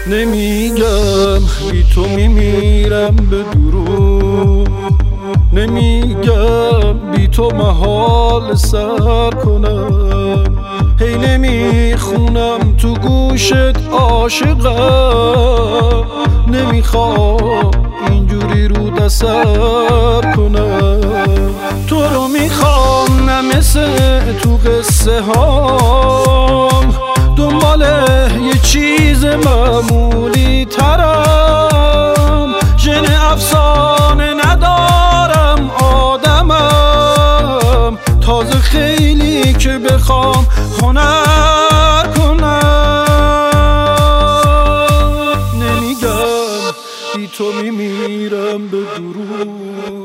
نمیگم بی تو میمیرم به دروغ، نمیگم بی تو محال سر کنم، هی نمیخونم تو گوشت عاشقم، نمیخوام اینجوری رو دسر کنم. تو رو میخوام نه مثل تو قصه هام، دنبال یه چیز معمولی ترم، ژن افسانه ندارم آدمم، تازه خیلی که بخوام هنر کنم. نمیگم بی تو میمیرم به دروغ،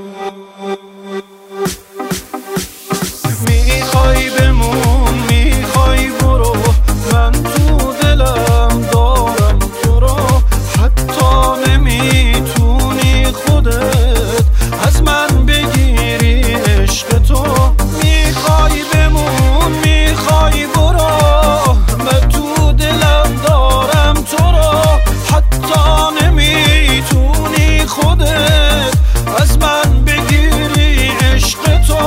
میخوای بمون میخوای برو، من تو دلم دارم تو رو، حتی نمیتونی خودت از من بگیری عشق تو. میخوای بمون میخوای برو، من تو دلم دارم تو رو، حتی نمیتونی خودت از من بگیری عشق تو.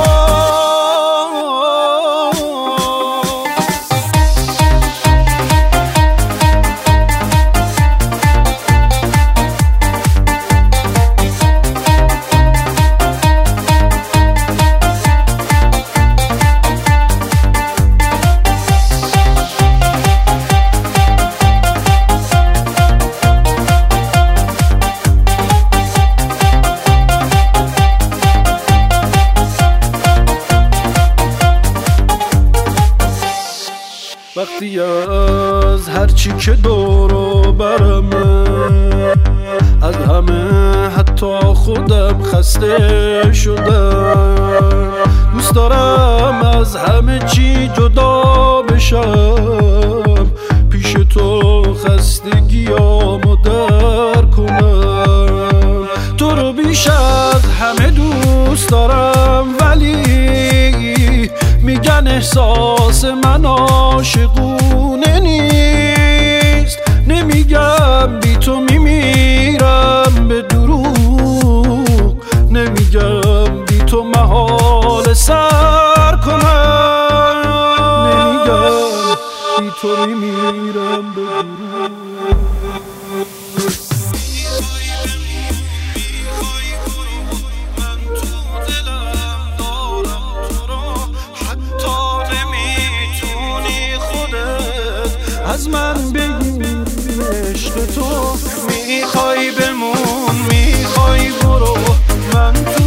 وقتی از هرچی که دورو برمه، از همه حتی خودم خسته شدم، دوست دارم از همه چی جدا بشم، پیش تو خستگیامو در کنم. تو رو بیش از همه دوست دارم، ولی میگن احساس من عاشقونه نیست. نمیگم بی تو میمیرم به دروغ، نمیگم بی تو محال سر کنم، نمیگم بی تو میمیرم به دروغ. از من بگی عشق تو، میخوای بمون میخوای برو، من تو